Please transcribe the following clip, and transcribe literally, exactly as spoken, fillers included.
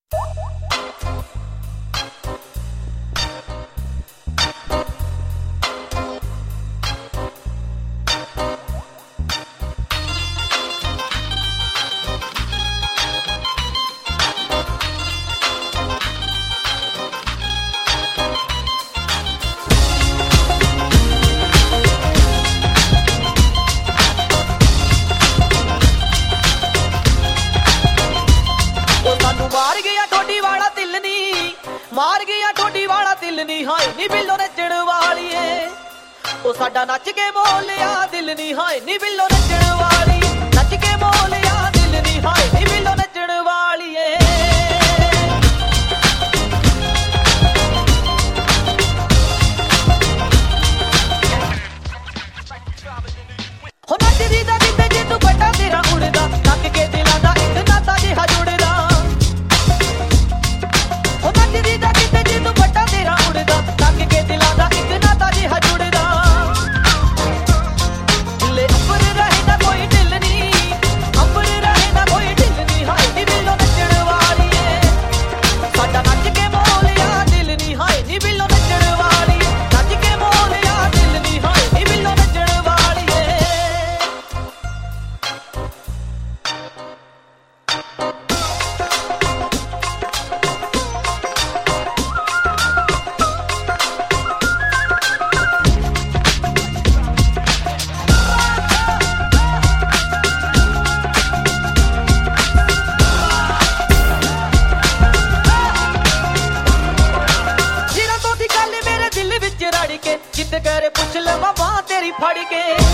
मार गया ठोडी वाला दिल नी, मार गया ठोडी वाला दिल नी, हाय नी बिल्लो नचण वालीए ओ साडा नच के मोलिया दिल नी, हाय नी बिल्लो नचण वाली, नच के मोलिया दिल नी, हाय नी बिल्लो नचण वालीए। हो नचदी दा किते जे तू बड़ा तेरा उड़दा, तक के दिलां दा इक नाता जिहा जुड़दा। जित करे पुछ लवा बां तेरी फड़ के।